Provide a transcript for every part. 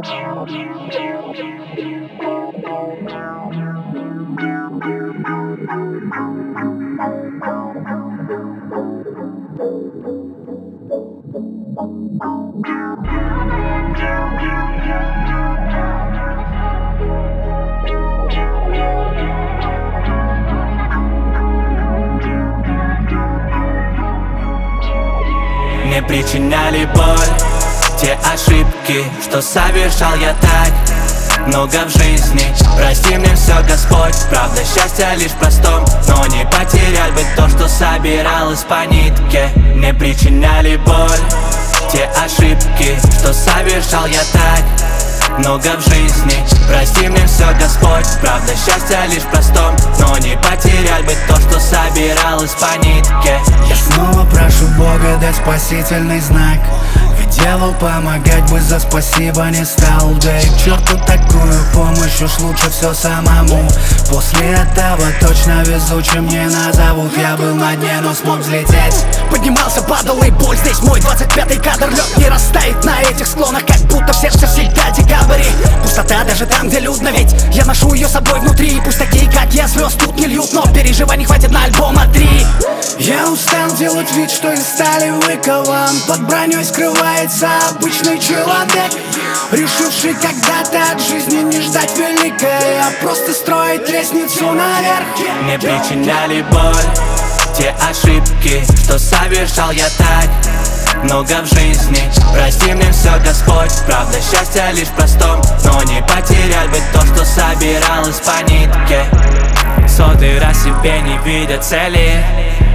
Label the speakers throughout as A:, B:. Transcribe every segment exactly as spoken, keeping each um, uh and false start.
A: Мне причиняли боль те ошибки, что совершал я так много в жизни. Прости мне все, Господь, правда счастье лишь в простом, но не потерять бы то, что собиралось по нитке. Мне причиняли боль те ошибки, что совершал я так много в жизни. Прости мне все, Господь, правда счастье лишь в простом, но не потерять бы то, что собиралось по нитке.
B: Я снова прошу Бога дать спасительный знак, ведь делу помогать бы за спасибо не стал. Да и к черту такую помощь, уж лучше все самому. После этого точно везучим не назовут. Я был на дне, но смог взлететь.
C: Поднимался, падал и боль, здесь мой двадцать пятый кадр. Лед не растает на этих склонах, как будто в сердце всегда декабрь. Пустота даже там, где людно, ведь я ношу ее с собой внутри. Пусть такие, как я, звезд тут не льют, но переживаний хватит на альбома три.
B: Я устал делать вид, что из стали выкован. Под броней скрывается обычный человек, решивший когда-то от жизни не ждать великое, а просто строить лестницу наверх.
A: Мне причиняли боль те ошибки, что совершал я так много в жизни. Прости мне все, Господь, правда счастье лишь в простом, но не потерять бы то, что собиралось по нитке. Сотый раз себе не видя цели,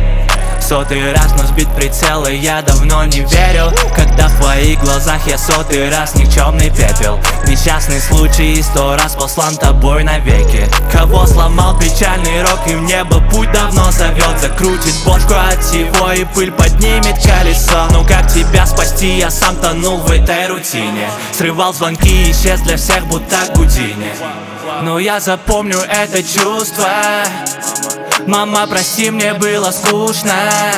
A: сотый раз но сбит прицел, и я давно не верил, когда в твоих глазах я сотый раз никчемный пепел. Несчастный случай и сто раз послан тобой навеки. Кого сломал печальный рок, и в небо путь давно зовет. Закрутит бошку от всего и пыль поднимет колесо. Ну как тебя спасти, я сам тонул в этой рутине. Срывал звонки и исчез для всех, будто Гудини. Но я запомню это чувство. Мама, прости, мне было скучно.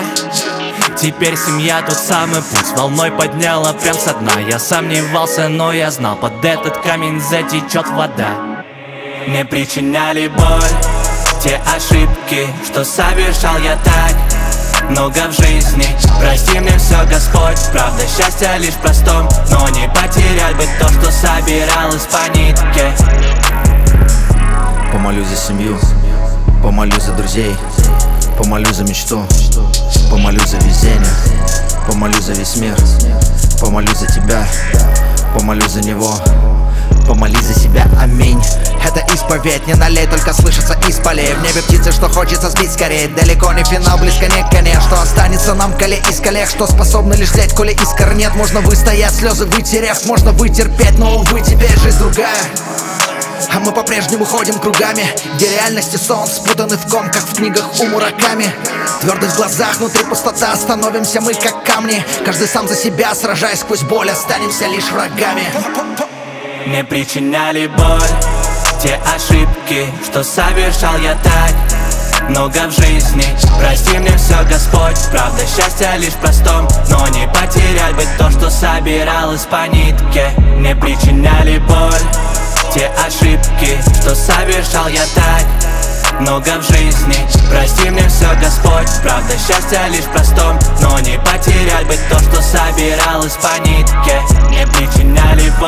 A: Теперь семья тот самый путь волной подняла прям со дна. Я сомневался, но я знал, под этот камень затечет вода. Мне причиняли боль те ошибки, что совершал я так много в жизни. Прости мне все, Господь, правда счастье лишь в простом, но не потерять бы то, что собиралось по нитке.
D: Помолюсь за семью, помолюсь за друзей, помолюсь за мечту, помолюсь за везение, помолюсь за весь мир, помолюсь за тебя, помолюсь за него, помолись за себя, аминь.
E: Это исповедь, не налей, только слышится из полей. В небе птицы, что хочется сбить скорее. Далеко не финал, близко не конец. Что останется нам, коли из коллег, что способны лишь леть, коли искр нет. Можно выстоять, слезы вытерев, можно вытерпеть, но увы, теперь жизнь другая. А мы по-прежнему ходим кругами, где реальность и сон спутаны в ком, как в книгах у Мураками. Твердость в глазах, внутри пустота, становимся мы как камни. Каждый сам за себя, сражаясь сквозь боль, останемся лишь врагами.
A: Мне причиняли боль те ошибки, что совершал я так много в жизни. Прости мне все, Господь, правда счастье лишь в простом, но не потерять бы то, что собиралось по нитке. Мне причиняли боль те ошибки, что совершал я так много в жизни. Прости мне все, Господь, правда счастье лишь в простом, но не потерять бы то, что собиралось по нитке. Мне причиняли